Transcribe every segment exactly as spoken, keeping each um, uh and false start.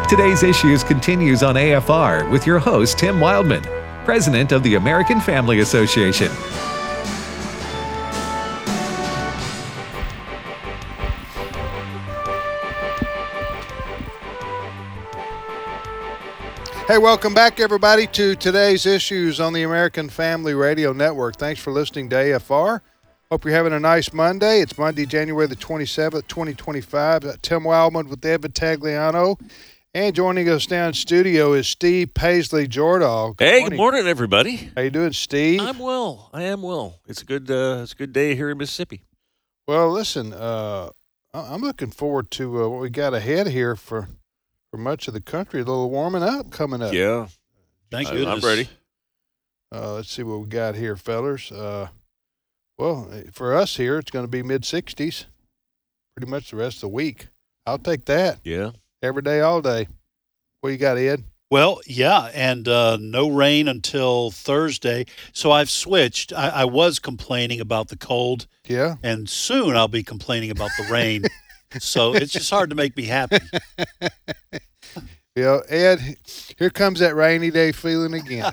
Today's Issues continues on A F R with your host, Tim Wildman, President of the American Family Association. Hey, welcome back, everybody, to today's Issues on the American Family Radio Network. Thanks for listening to A F R. Hope you're having a nice Monday. It's Monday, January the twenty-seventh, twenty twenty-five. Uh, Tim Wildman with Ed Vitagliano. And joining us down in studio is Steve Paisley Jordahl. Good hey, morning. Good morning, everybody. How you doing, Steve? I'm well. I am well. It's a good, uh, it's a good day here in Mississippi. Well, listen, uh, I'm looking forward to uh, what we got ahead here for. For much of the country, a little warming up coming up. Yeah. Thank you. I'm ready. Uh, let's see what we got here, fellers. Uh, well, for us here, it's going to be mid-sixties pretty much the rest of the week. I'll take that. Yeah. Every day, all day. What you got, Ed? Well, yeah, and uh, no rain until Thursday. So I've switched. I, I was complaining about the cold. Yeah. And soon I'll be complaining about the rain. So it's just hard to make me happy. Yeah, Ed, here comes that rainy day feeling again.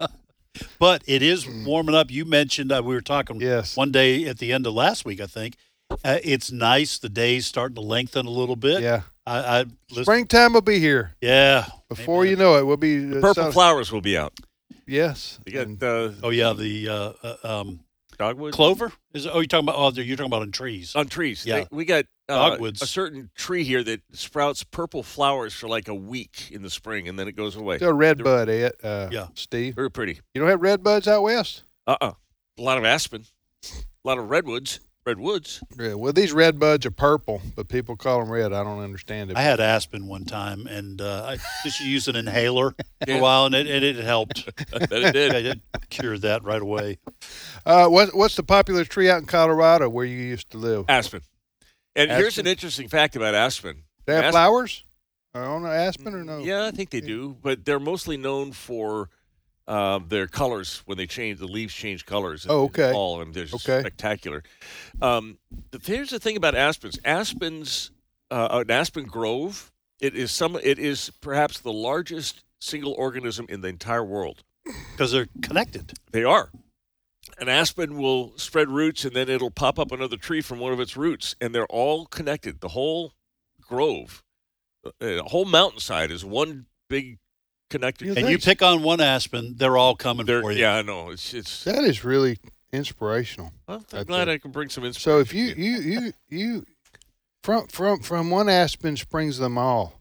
But it is warming up. You mentioned uh, we were talking yes. one day at the end of last week, I think. Uh, it's nice. The day's starting to lengthen a little bit. Yeah. I, I Springtime will be here. Yeah. Before Maybe. you know it, we'll be. Uh, Purple so, flowers will be out. Yes. You got. Uh, oh yeah, the uh, uh, um, dogwood clover. Is it, oh, you're talking about? Oh, you're talking about on trees. On trees. Yeah. They, we got uh, dogwoods. A certain tree here that sprouts purple flowers for like a week in the spring, and then it goes away. Still red bud, Ed. Uh, yeah. Steve. Very pretty. You don't have red buds out west? Uh uh A lot of aspen. A lot of redwoods. Redwoods. Yeah, well, these red buds are purple, but people call them red. I don't understand it. I had aspen one time, and uh, I just used an inhaler yeah. for a while, and it, and it helped. I bet it did. I did cure that right away. Uh, what, what's the popular tree out in Colorado where you used to live? Aspen. And aspen? Here's an interesting fact about aspen. They have aspen, flowers on aspen or no? Yeah, I think they do, but they're mostly known for uh, their colors when they change. The leaves change colors. In, oh, okay. In the fall, and they're just okay. spectacular. Um, here's the thing about aspens. Aspens, uh, an aspen grove. It is some. It is perhaps the largest single organism in the entire world because they're connected. They are. An aspen will spread roots, and then it'll pop up another tree from one of its roots, and they're all connected. The whole grove, the whole mountainside is one big connected. You tree. and you pick on one aspen, they're all coming they're, for you. Yeah, I know. It's it's that is really inspirational. Well, I'm glad I can bring some inspiration. So if you you you you from from from one aspen springs them all.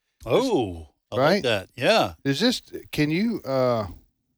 Oh, I right? like that. Yeah. Is this? Can you? uh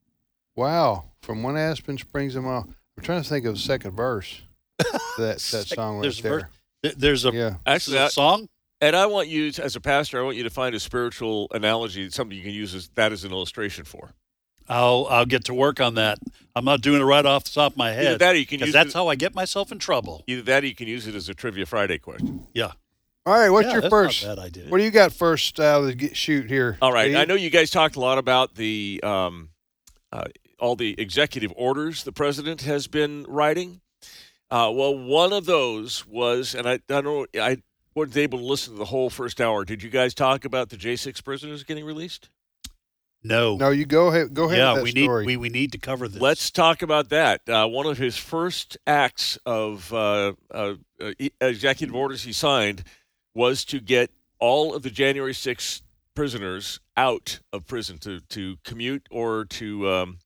Wow. From one aspen springs them all. I'm trying to think of the second verse. that that song right there's there. A, there's a yeah. Actually, a I, song. And I want you, to, as a pastor, I want you to find a spiritual analogy, something you can use as, that as an illustration for. I'll I'll get to work on that. I'm not doing it right off the top of my Either head. that or you can use that's it, how I get myself in trouble. Either that or you can use it as a Trivia Friday question. Yeah. All right. What's yeah, your that's first? Not bad idea. What do you got first out of the shoot here? All right. Steve? I know you guys talked a lot about the um, uh, all the executive orders the president has been writing. Uh, well, one of those was, and I, I don't know, I wasn't able to listen to the whole first hour. Did you guys talk about the J six prisoners getting released? No. No, you go ahead. Go ahead. Yeah, with that we story. need we, we need to cover this. Let's talk about that. Uh, one of his first acts of uh, uh, uh, executive orders he signed was to get all of the January sixth prisoners out of prison to, to commute or to um,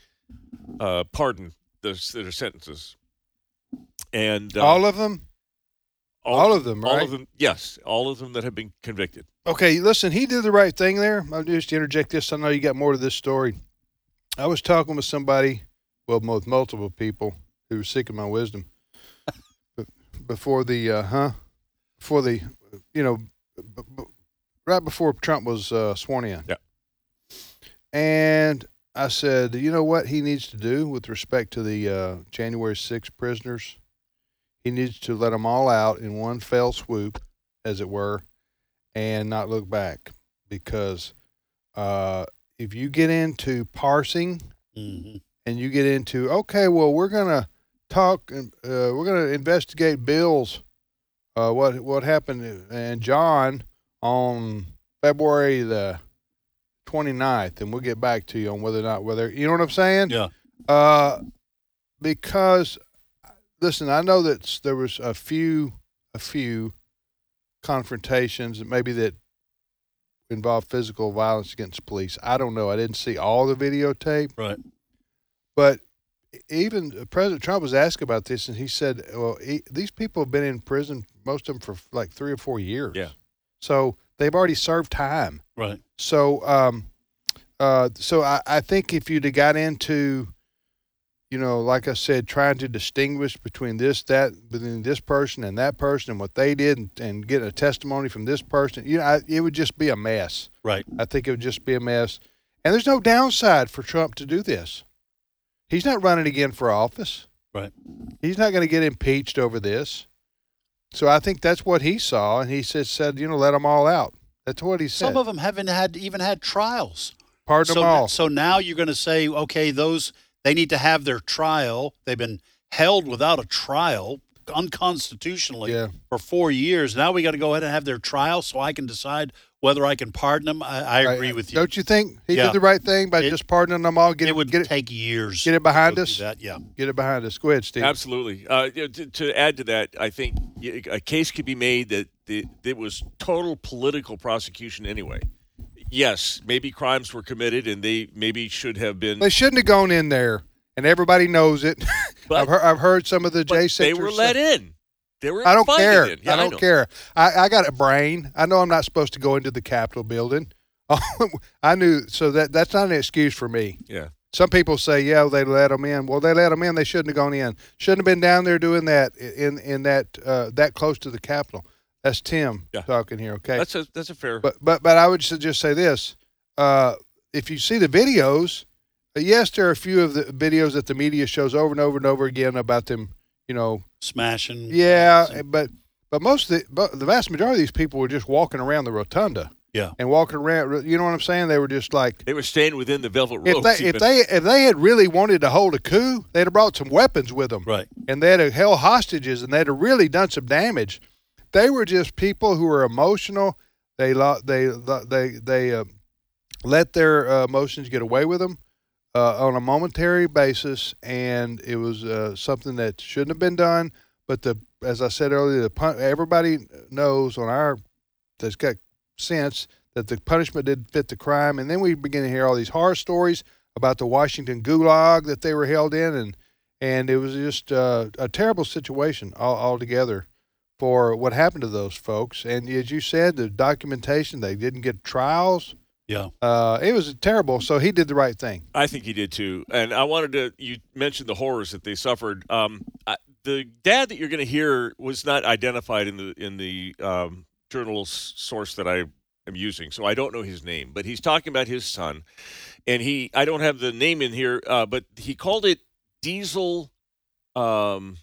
uh, pardon those, their sentences. And uh, all of them? All, all of them, right? All of them, yes. All of them that have been convicted. Okay, listen, he did the right thing there. I'll just interject this. I know you got more to this story. I was talking with somebody, well, with multiple people who were seeking my wisdom before the, uh, huh? Before the, you know, b- b- right before Trump was uh, sworn in. Yeah. And I said, you know what he needs to do with respect to the uh, January sixth prisoners? He needs to let them all out in one fell swoop, as it were, and not look back. Because uh, if you get into parsing mm-hmm. and you get into, okay, well, we're going to talk, and uh, we're going to investigate Bill's, uh, what what happened, and John on February the twenty-ninth, and we'll get back to you on whether or not whether you know what I'm saying. Yeah. Uh, because listen, I know that there was a few a few confrontations, maybe that involved physical violence against police. I don't know. I didn't see all the videotape. Right. But even President Trump was asked about this, and he said, well, he, these people have been in prison, most of them for like three or four years. Yeah. So they've already served time. Right. So, um, uh, so I, I think if you'd have got into, you know, like I said, trying to distinguish between this, that, between this person and that person and what they did, and, and get a testimony from this person, you know, I, it would just be a mess. Right. I think it would just be a mess. And there's no downside for Trump to do this. He's not running again for office. Right. He's not going to get impeached over this. So I think that's what he saw, and he said, said you know, let them all out. That's what he said. Some of them haven't had even had trials. Pardon so, them all. So now you're going to say, okay, those they need to have their trial. They've been held without a trial unconstitutionally Yeah. for four years. Now we got to go ahead and have their trial so I can decide whether I can pardon them. I, I agree Right. with you. Don't you think he Yeah. did the right thing by It- just pardoning them all? Get it it, would get it, take years. get it behind to us? do that. Yeah. Get it behind us. Go ahead, Steve. Absolutely. Uh, you know, to, to add to that, I think a case could be made that the, it was total political prosecution anyway. Yes, maybe crimes were committed and they maybe should have been. They shouldn't have gone in there, and everybody knows it. But- I've, heard, I've heard some of the but J they six were let in. They were I don't invited care. in. Yeah, I don't know. care. I, I got a brain. I know I'm not supposed to go into the Capitol building. I knew, so that that's not an excuse for me. Yeah. Some people say, yeah, they let them in. Well, they let them in. They shouldn't have gone in. Shouldn't have been down there doing that in in that uh, that close to the Capitol. That's Tim Yeah. talking here. Okay, That's a that's a fair. but but but I would just say this: uh, if you see the videos, uh, yes, there are a few of the videos that the media shows over and over and over again about them. You know, Smashing. yeah, but but most of the but the vast majority of these people were just walking around the rotunda. Yeah. And walking around, you know what I'm saying? They were just like, they were staying within the velvet if ropes. they if even. they if they had really wanted to hold a coup, they'd have brought some weapons with them, Right. and they'd have held hostages, and they'd have really done some damage. They were just people who were emotional. They lo- they they they uh, let their uh, emotions get away with them uh, on a momentary basis, and it was uh, something that shouldn't have been done. But the as I said earlier, the pun- everybody knows on our that's got sense that the punishment didn't fit the crime. And then we begin to hear all these horror stories about the Washington Gulag that they were held in, and and it was just uh, a terrible situation all, altogether for what happened to those folks. And as you said, the documentation, they didn't get trials. Yeah. Uh, it was terrible, so he did the right thing. I think he did too. And I wanted to. You mentioned the horrors that they suffered. Um, I, the dad that you're going to hear was not identified in the in the um, journal s- source that I am using, so I don't know his name. But he's talking about his son, and he. I don't have the name in here, uh, but he called it diesel. Um,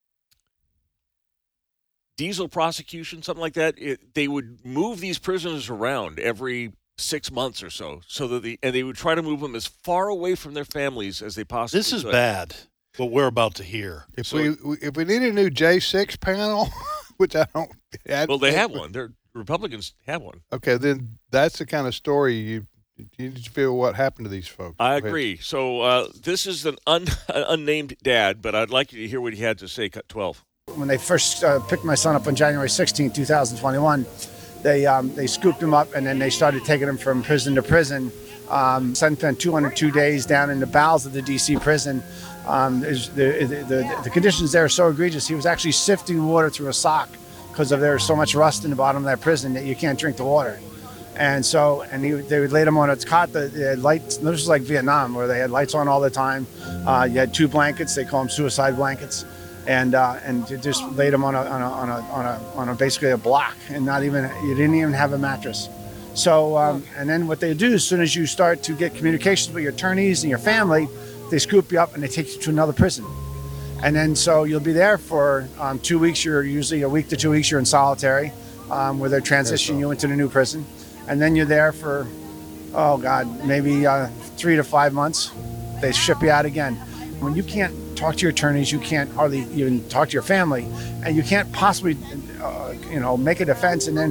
diesel prosecution, something like that. It, they would move these prisoners around every six months or so, so that the and they would try to move them as far away from their families as they possibly This is could. bad, what we're about to hear. If So- we, we if we need a new J six panel, which I don't. I, Well, they have one. They're Republicans have one. Okay, then that's the kind of story you you need to feel what happened to these folks. I Go ahead. agree. So uh, this is an un, an unnamed dad, but I'd like you to hear what he had to say. Cut twelve. When they first uh, picked my son up on January sixteenth, twenty twenty-one, they um, they scooped him up and then they started taking him from prison to prison. Um, son spent two hundred two days down in the bowels of the D C prison. Um, is- the, the, the, the conditions there are so egregious. He was actually sifting water through a sock because of there's so much rust in the bottom of that prison that you can't drink the water. And so, and he, they would lay him on a cot. That they had lights. This was like Vietnam, where they had lights on all the time. Uh, you had two blankets. They call them suicide blankets, and uh, and you just laid him on a on a on a on a, on a basically a block, and not even you didn't even have a mattress. So, um, and then what they do as soon as you start to get communications with your attorneys and your family, they scoop you up and they take you to another prison. And then so you'll be there for um, two weeks. You're usually a week to two weeks. You're in solitary, um, where they're transitioning you into the new prison, and then you're there for, oh God, maybe uh, three to five months. They ship you out again. When you can't talk to your attorneys, you can't hardly even talk to your family, and you can't possibly, uh, you know, make a defense. And then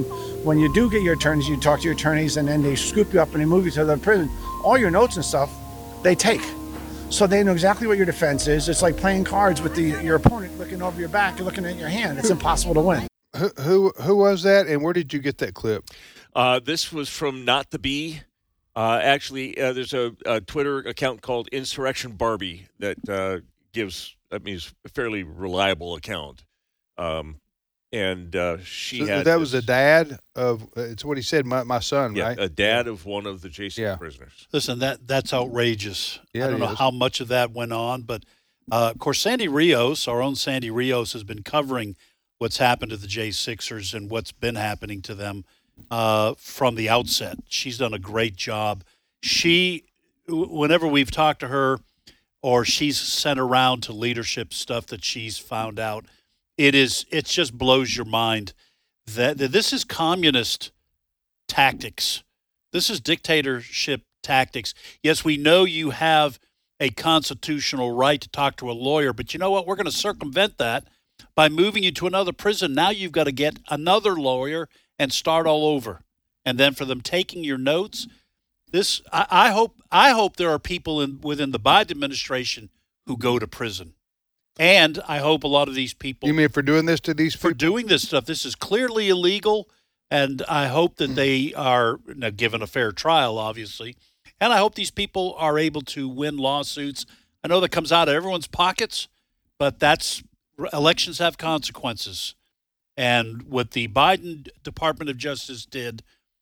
when you do get your attorneys, you talk to your attorneys, and then they scoop you up and they move you to the prison. All your notes and stuff, they take. So they know exactly what your defense is. It's like playing cards with the your opponent looking over your back and looking at your hand. It's impossible to win. Who who, who was that, and where did you get that clip? Uh, this was from Not the Bee. Uh, actually, uh, there's a, a Twitter account called Insurrection Barbie that uh, gives, I mean, it's a fairly reliable account. Um, and uh, she So had that this, was a dad of. Uh, it's what he said. My, my son, yeah, right? a dad of one of the J six Yeah. prisoners. Listen, that that's outrageous. Yeah, I don't it know is. how much of that went on, but uh, of course, Sandy Rios, our own Sandy Rios, has been covering what's happened to the J sixers and what's been happening to them uh, from the outset. She's done a great job. She, whenever we've talked to her, or she's sent around to leadership stuff that she's found out, it is it just blows your mind that, that this is communist tactics. This is dictatorship tactics. Yes, we know you have a constitutional right to talk to a lawyer, but you know what? We're going to circumvent that by moving you to another prison. Now you've got to get another lawyer and start all over. And then for them taking your notes, this I, I hope I hope there are people in within the Biden administration who go to prison. And I hope a lot of these people You mean for doing this to these for people? doing this stuff. This is clearly illegal, and I hope that they are now given a fair trial, obviously. And I hope these people are able to win lawsuits. I know that comes out of everyone's pockets, but that's elections have consequences. And what the Biden Department of Justice did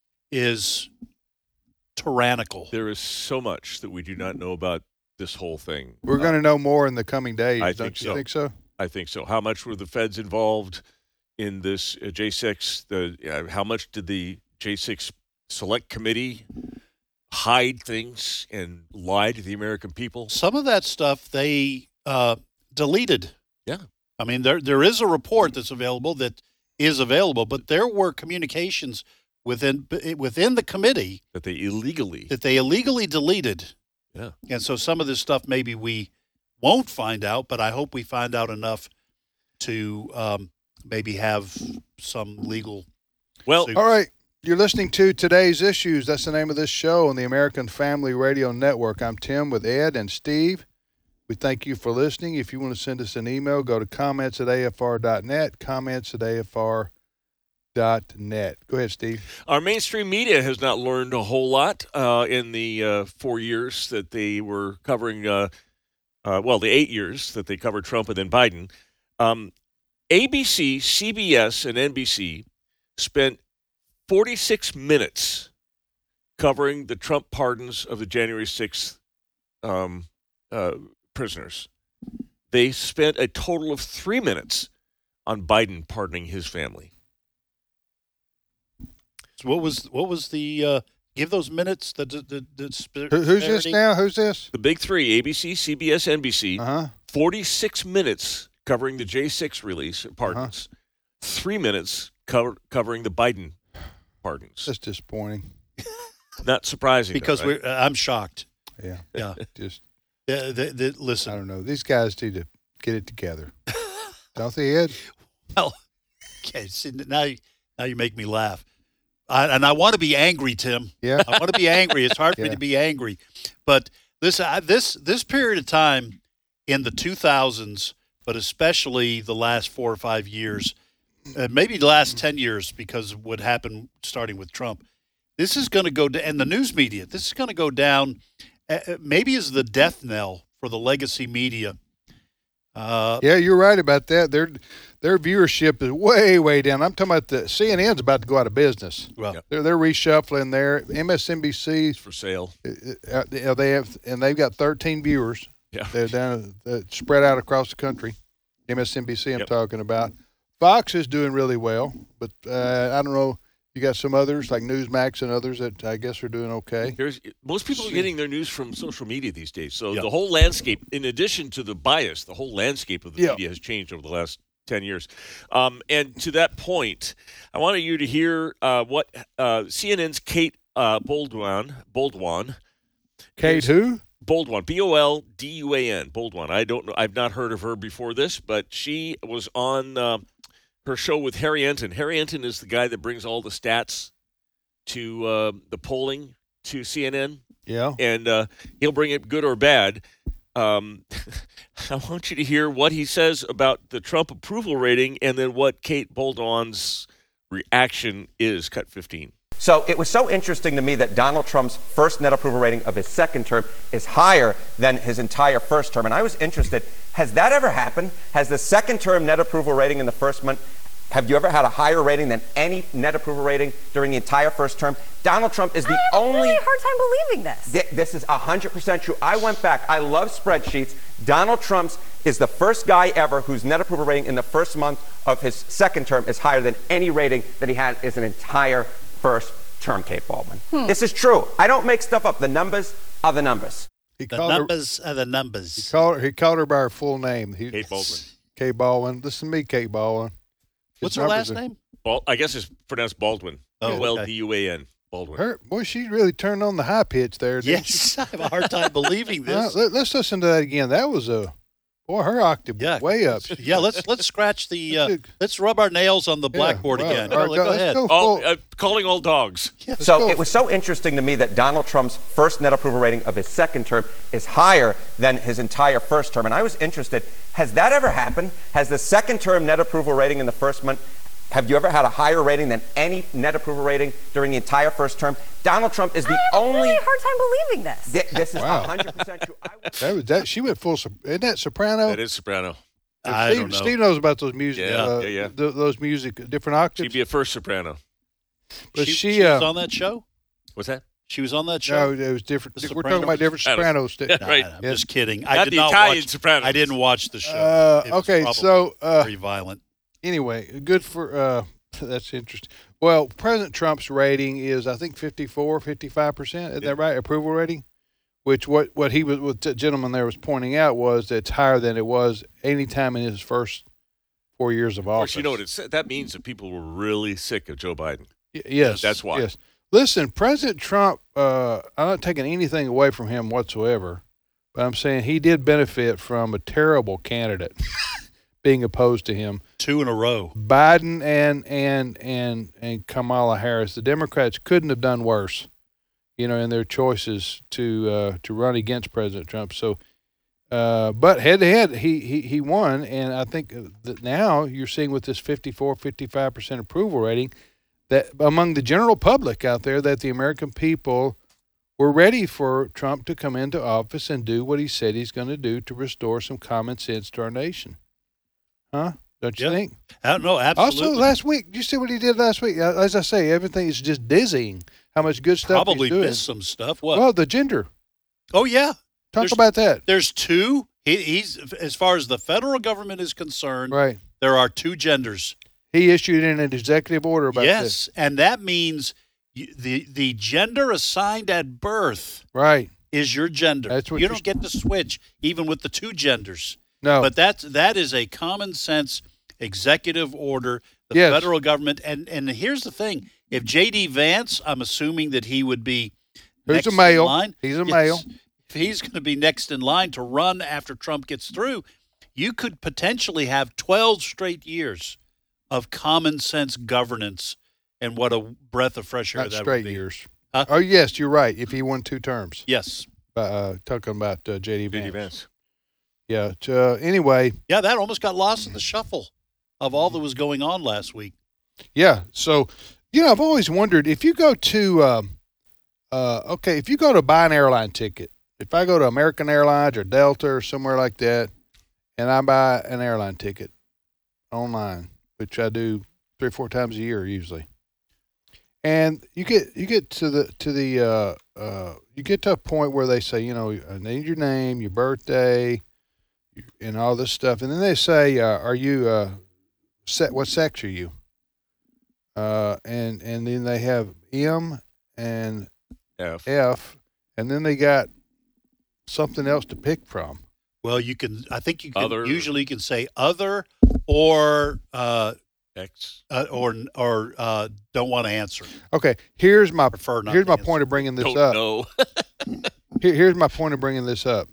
is tyrannical. There is so much that we do not know about this whole thing. We're going to know more in the coming days. I don't think you so. think so? I think so. How much were the feds involved in this uh, J six? The uh, how much did the J six Select Committee hide things and lie to the American people? Some of that stuff they uh, deleted. Yeah. I mean, there there is a report that's available that is available, but there were communications within within the committee That they illegally. that they illegally deleted. Yeah. And so some of this stuff maybe we won't find out, but I hope we find out enough to um, maybe have some legal. Well, suit. All right. You're listening to Today's Issues. That's the name of this show on the American Family Radio Network. I'm Tim with Ed and Steve. We thank you for listening. If you want to send us an email, go to comments at A F R dot net, comments at A F R dot net. Go ahead, Steve. our mainstream media has not learned a whole lot uh, in the uh, four years that they were covering, uh, uh, well, the eight years that they covered Trump and then Biden. Um, A B C, C B S, and N B C spent forty-six minutes covering the Trump pardons of the January sixth um, uh, prisoners. They spent a total of three minutes on Biden pardoning his family. So what was what was the uh, give those minutes the the, the, the Who, who's this disparity? now? Who's this? The big three, A B C, C B S, N B C, Uh-huh. forty-six minutes covering the J six release, pardons, three minutes cover, covering the Biden pardons. That's disappointing. Not surprising. because though, right? we're, I'm shocked. Yeah. Yeah, Just, yeah the, the, I listen. don't know. These guys need to get it together. Don't they, Ed? Well, okay, see, now you- now you make me laugh, I, and I want to be angry, Tim. Yeah. I want to be angry. It's hard for me Yeah. to be angry, but this I, this this period of time in the two thousands, but especially the last four or five years, uh, maybe the last ten years, because of what happened starting with Trump. This is going to go to, and the news media. This is going to go down, uh, maybe as the death knell for the legacy media. Uh, Yeah, you're right about that. Their their viewership is way, way down. I'm talking about the C N N's about to go out of business. well, They're they're reshuffling there. M S N B C, for sale. uh, uh, they have, and they've got thirteen viewers. Yeah. They're down uh, spread out across the country. M S N B C, I'm Yep. talking about. Fox is doing really well, but uh, I don't know. You got some others like Newsmax and others that I guess are doing okay. Here's, most people are getting their news from social media these days. So Yeah. the whole landscape, in addition to the bias, the whole landscape of the Yeah. media has changed over the last ten years. Um, and to that point, I wanted you to hear uh, what uh, C N N's Kate uh, Bolduan, Bolduan, Kate, who? Bolduan, B O L D U A N, Bolduan. I don't know. I've not heard of her before this, but she was on uh, her show with Harry Enton. Harry Enton is the guy that brings all the stats to uh, the polling to C N N. Yeah. And uh, he'll bring it good or bad. Um, I want you to hear what he says about the Trump approval rating and then what Kate Bolduan's reaction is. Cut fifteen. So it was so interesting to me that Donald Trump's first net approval rating of his second term is higher than his entire first term. And I was interested, has that ever happened? Has the second term net approval rating in the first month, have you ever had a higher rating than any net approval rating during the entire first term? Donald Trump is the I have only... a really hard time believing this. Th- this is one hundred percent true. I went back. I love spreadsheets. Donald Trump's is the first guy ever whose net approval rating in the first month of his second term is higher than any rating that he had in an entire first term, Kate Baldwin. Hmm. This is true. I don't make stuff up. The numbers are the numbers. He The called her, numbers are the numbers. he called her, he called her by her full name. He, Kate Baldwin. Kate Baldwin. Listen to me, Kate Baldwin. His What's her numbers last are- name? Bal- I guess it's pronounced Baldwin. Oh, Well, okay. D U A N. Baldwin. Her, boy, she really turned on the high pitch there. didn't she? Yes, I have a hard time believing Uh, this. let, let's listen to that again. That was a boy. Her octave Yeah, was way up. Yeah, let's let's scratch the uh, let's rub our nails on the blackboard well, again. all right, Go- go- go let's ahead. go. All, full- uh, calling all dogs. So go. it was so interesting to me that Donald Trump's first net approval rating of his second term is higher than his entire first term. And I was interested, has that ever happened? Has the second term net approval rating in the first month, have you ever had a higher rating than any net approval rating during the entire first term? Donald Trump is the I have only... a really hard time believing this. Th- this is Wow. one hundred percent true. I was- That was that. She went full. sop- Isn't that soprano? That is soprano. I Steve, don't know. Steve knows about those music. Yeah, uh, yeah, yeah. th- those music different octaves. She'd be a first soprano. but she, she, she was uh, on that show. What's that? She was on that show. no, it was different. The We're talking about different Sopranos. sopranos. Nah, right. I'm Yes. just kidding. I Not did the not Italian watch. Sopranos. I didn't watch the show. Uh, It was okay, probably so uh, very violent. anyway, good for. Uh, that's interesting. Well, President Trump's rating is, I think, fifty-four, fifty-five percent. Is that right? Approval rating, which what what he was, what the gentleman there was pointing out was that it's higher than it was any time in his first four years of Of office. course, you know what it said. That means that people were really sick of Joe Biden. Y- Yes, That's why. Yes, listen, President Trump. Uh, I'm not taking anything away from him whatsoever, but I'm saying he did benefit from a terrible candidate being opposed to him. Two in a row. Biden and and and and Kamala Harris. The Democrats couldn't have done worse, you know, in their choices to uh, to run against President Trump. So, uh, but head to head, he he he won, and I think that now you're seeing with this fifty-four, fifty-five percent approval rating that among the general public out there that the American people were ready for Trump to come into office and do what he said he's going to do to restore some common sense to our nation. Huh? Don't you Yeah. think? I don't know. Absolutely. Also, last week, did you see what he did last week? Uh, As I say, everything is just dizzying how much good stuff Probably he's doing. missed some stuff. What? Well, the gender. oh yeah. Talk There's- about that. There's two. He, he's as far as the federal government is concerned. Right. There are two genders. He issued in an executive order about yes, this. and that means you, the the gender assigned at birth Right. is your gender. That's what you you're- don't get to switch even with the two genders. No. But that's that is a common sense executive order. The Yes. federal government and and here's the thing: if J D Vance, I'm assuming that he would be Who's next a male. in line. He's a Yes. male. If he's going to be next in line to run after Trump gets through, you could potentially have twelve straight years of common sense governance, and what a breath of fresh air Not that straight would be. years. Huh? Oh, yes, you're right. If he won two terms. Yes. Uh, talking about uh, J D Vance. J D Vance. Yeah. Uh, anyway, Yeah, that almost got lost in the shuffle of all that was going on last week. yeah. So, you know, I've always wondered if you go to, um, uh, okay, if you go to buy an airline ticket, if I go to American Airlines or Delta or somewhere like that, and I buy an airline ticket online, which I do three or four times a year usually, and you get you get to the to the uh, uh, you get to a point where they say, you know, I need your name, your birthday, and all this stuff, and then they say, uh, are you uh, set? What sex are you? Uh, and and then they have M and F. F, and then they got something else to pick from. Well, you can. I think you can. Other. Usually, you can say other or uh, X. uh, or or uh, don't want to answer. Okay, here's my Prefer not here's to my answer. point of bringing this Don't up. know. Here, here's my point of bringing this up.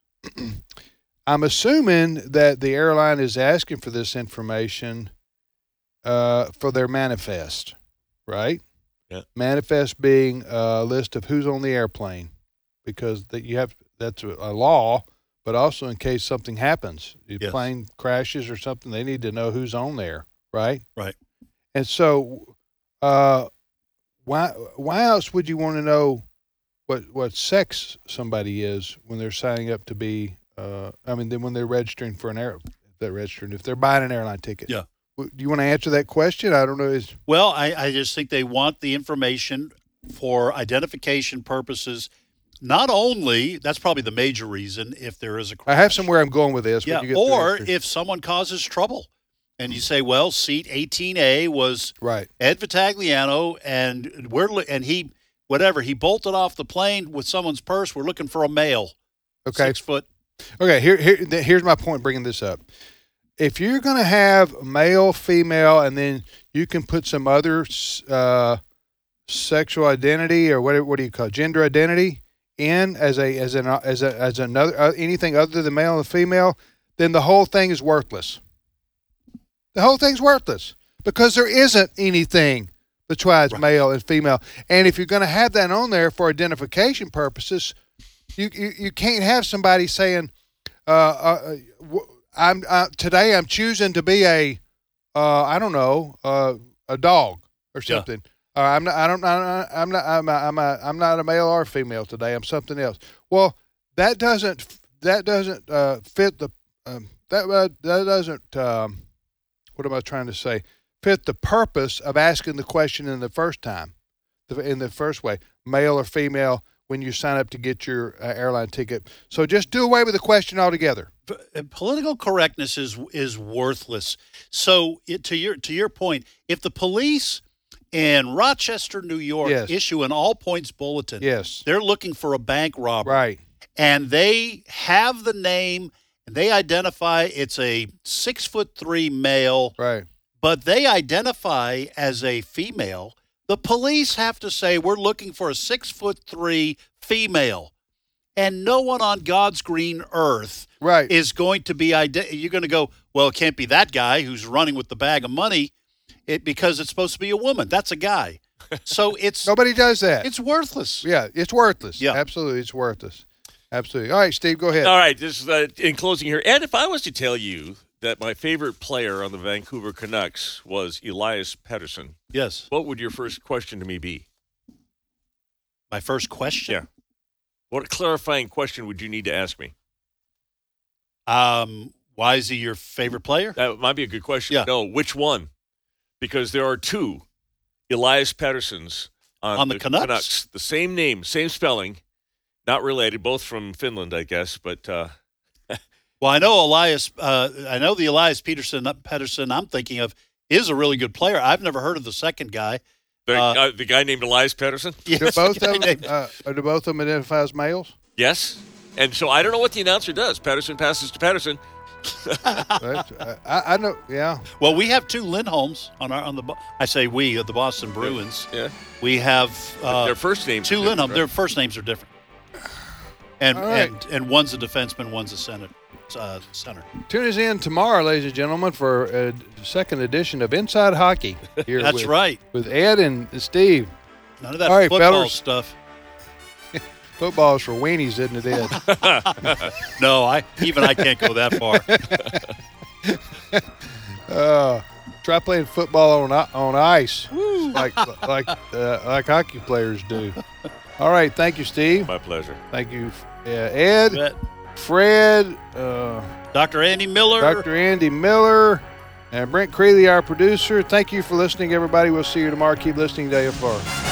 I'm assuming that the airline is asking for this information uh, for their manifest, right? Yeah. Manifest being a list of who's on the airplane, because that you have that's a, a law, but also in case something happens, the Yes. plane crashes or something, they need to know who's on there, right? Right. And so, uh, why why else would you want to know what what sex somebody is when they're signing up to be? Uh, I mean, then when they're registering for an air, they're registering if they're buying an airline ticket. Yeah. Do you want to answer that question? I don't know. Is Well, I, I just think they want the information for identification purposes. Not only, that's probably the major reason, if there is a crash. I have somewhere I'm going with this. but Yeah, you get or through this. if someone causes trouble and you say, well, seat eighteen A was right. Ed Vitagliano, and we're li- and he, whatever, he bolted off the plane with someone's purse. We're looking for a male. Okay. Six foot. Okay. Here, here, th- here's my point. Bringing this up, if you're going to have male, female, and then you can put some other uh, sexual identity or what? What do you call it? Gender identity in as a as an as a as another uh, anything other than male and female, then the whole thing is worthless. The whole thing's worthless because there isn't anything besides Right. male and female. And if you're going to have that on there for identification purposes, you you, you can't have somebody saying, uh, uh, w- "I'm uh, today I'm choosing to be a, uh, I don't know, uh, a dog or Yeah. something." Uh, I'm not. I don't. I'm not. I'm. A, I'm. A, I'm not a male or female today. I'm something else. Well, that doesn't. That doesn't uh, fit the. Um, that uh, that doesn't. Um, what am I trying to say? Fit the purpose of asking the question in the first time, the, in the first way, male or female, when you sign up to get your uh, airline ticket. So just do away with the question altogether. P- uh, Political correctness is is worthless. So it, to your to your point, if the police in Rochester, New York, Yes. issue an all points bulletin, Yes. they're looking for a bank robber, Right. and they have the name and they identify it's a six foot three male, Right. but they identify as a female. The police have to say we're looking for a six foot three female, and no one on God's green earth Right. is going to be ide- you're going to go, well, it can't be that guy who's running with the bag of money, it because it's supposed to be a woman. That's a guy. So it's Nobody does that. it's worthless. Yeah, it's worthless. Yeah. Absolutely, it's worthless. Absolutely. All right, Steve, go ahead. All right, this is uh, in closing here. And if I was to tell you that my favorite player on the Vancouver Canucks was Elias Pettersson, Yes. what would your first question to me be? My first question. Yeah. What clarifying question would you need to ask me? Um, why is he your favorite player? That might be a good question. Yeah. No, which one? Because there are two Elias Petterssons on, On the Canucks? The same name, same spelling, not related, both from Finland, I guess. But uh, Well, I know Elias. Uh, I know the Elias Peterson Pettersson I'm thinking of is a really good player. I've never heard of the second guy. the, Uh, uh, the guy named Elias Pettersson? Do Yes, both the guy of them, named- uh, do both of them identify as males? Yes. And so I don't know what the announcer does. Pettersson passes to Pettersson. That's- I, I know. Yeah. Well, we have two Lindholms on our on the. Bo- I say we at the Boston Bruins. Yeah. We have uh, Their first names. two are different, Lindholm. right? Their first names are different. And All right. and and one's a defenseman, one's a center. Uh, center. Tune us in tomorrow, ladies and gentlemen, for a second edition of Inside Hockey. Here That's with, right. With Ed and Steve. None of that All right, football fellas. stuff. Football's for weenies, isn't it, Ed? No, I even I can't go that far. uh, try playing football on i- on ice, like like uh, like hockey players do. All right, thank you, Steve. My pleasure. Thank you, uh, Ed, Bet. Fred, uh, Doctor Andy Miller. Doctor Andy Miller, and Brent Creeley, our producer. Thank you for listening, everybody. We'll see you tomorrow. Keep listening to A F R.